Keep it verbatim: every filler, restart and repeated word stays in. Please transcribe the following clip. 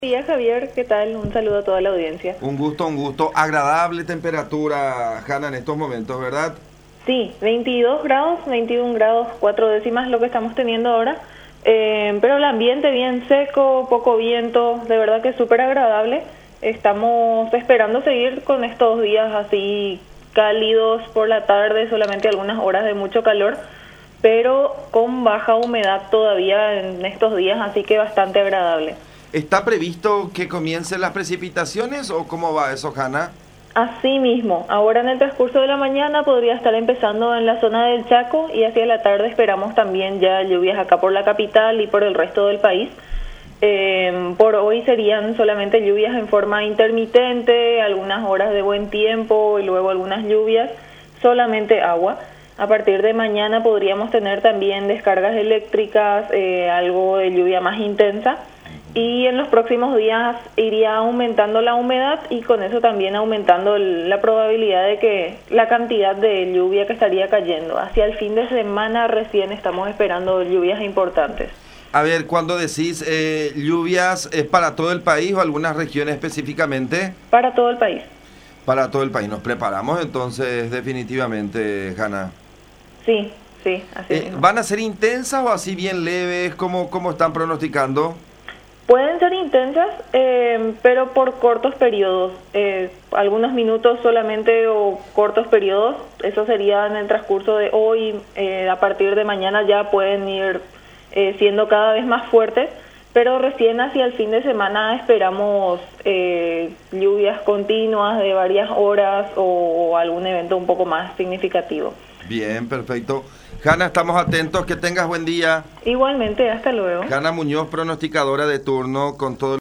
Buenos días, Javier, ¿qué tal? Un saludo a toda la audiencia. Un gusto, un gusto. Agradable temperatura, Hanna, en estos momentos, ¿verdad? Sí, veintidós grados, veintiún grados, cuatro décimas lo que estamos teniendo ahora. Eh, pero el ambiente bien seco, poco viento, de verdad que es súper agradable. Estamos esperando seguir con estos días así cálidos por la tarde, solamente algunas horas de mucho calor, pero con baja humedad todavía en estos días, así que bastante agradable. ¿Está previsto que comiencen las precipitaciones o cómo va eso, Hanna? Así mismo, ahora en el transcurso de la mañana podría estar empezando en la zona del Chaco y hacia la tarde esperamos también ya lluvias acá por la capital y por el resto del país. Eh, por hoy serían solamente lluvias en forma intermitente, algunas horas de buen tiempo y luego algunas lluvias, solamente agua. A partir de mañana podríamos tener también descargas eléctricas, eh, algo de lluvia más intensa. Y en los próximos días iría aumentando la humedad y con eso también aumentando el, la probabilidad de que la cantidad de lluvia que estaría cayendo. Hacia el fin de semana recién estamos esperando lluvias importantes. A ver, cuando decís eh, lluvias, ¿es para todo el país o algunas regiones específicamente? Para todo el país. Para todo el país. Nos preparamos entonces definitivamente, Hanna. Sí, sí, así Eh, mismo. ¿Van a ser intensas o así bien leves? ¿Cómo, cómo están pronosticando? Pueden ser intensas, eh, pero por cortos periodos, eh, algunos minutos solamente o cortos periodos. Eso sería en el transcurso de hoy. Eh, a partir de mañana ya pueden ir eh, siendo cada vez más fuertes, pero recién hacia el fin de semana esperamos eh, lluvias continuas de varias horas o, o algún evento un poco más significativo. Bien, perfecto. Hanna, estamos atentos. Que tengas buen día. Igualmente, hasta luego. Hanna Muñoz, pronosticadora de turno con todo.